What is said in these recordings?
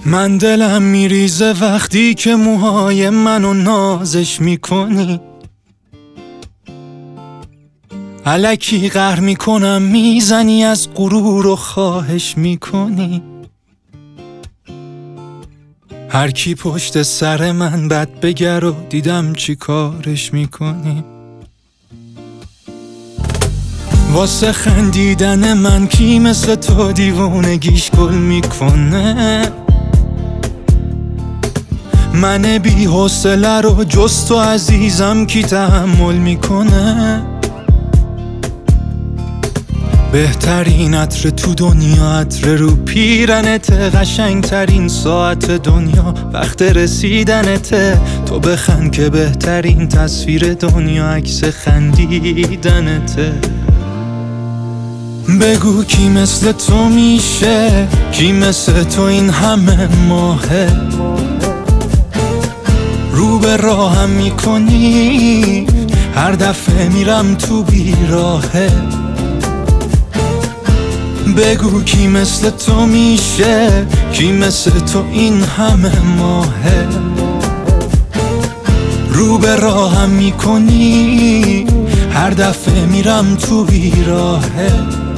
من دلم میریزه وقتی که موهای منو نازش میکنی، الکی قهر میکنم میزنی از غرور و خواهش میکنی. هر کی پشت سر من بد بگر و دیدم چی کارش میکنی. واسه خندیدن من کی مثل تو دیوونگیش گل میکنه. من بی حوصله رو جز تو عزیزم کی تحمل میکنه. بهترین عطر تو دنیا عطر رو پیرنت، قشنگ ترین ساعت دنیا وقت رسیدنته. تو بخند که بهترین تصویر دنیا عکس خندیدنته. بگو کی مثل تو میشه، کی مثل تو این همه ماهه. رو به راهم میکنی هر دفعه میرم تو بیراهه. بگو کی مثل تو میشه، کی مثل تو این همه ماهه. رو به راهم میکنی هر دفعه میرم تو بیراهه.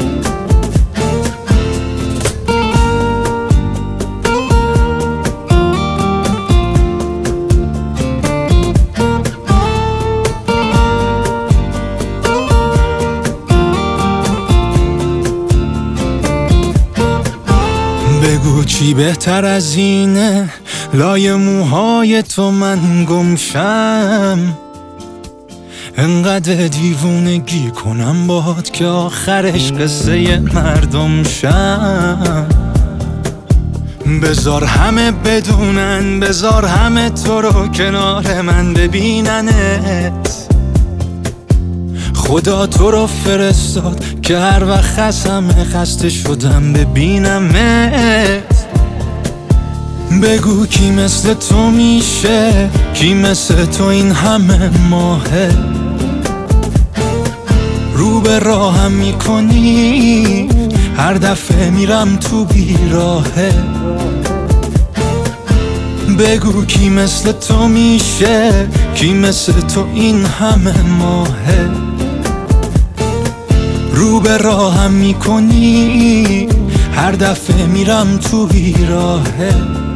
بگو چی بهتر از اینه لای موهای تو من گمشم. انقدر دیوونگی کنم باهات که آخرش قصه مردم شم. بذار همه بدونن، بذار همه تو رو کنار من ببیننت. خدا تو رو فرستاد که هر وقت همه خسته شدم ببینمت. بگو کی مثل تو میشه، کی مثل تو این همه ماهه. رو به راهم میکنی هر دفعه میرم تو بیراهه. بگو کی مثل تو میشه، کی مثل تو این همه ماهه. رو به راهم میکنی هر دفعه میرم تو بیراهه.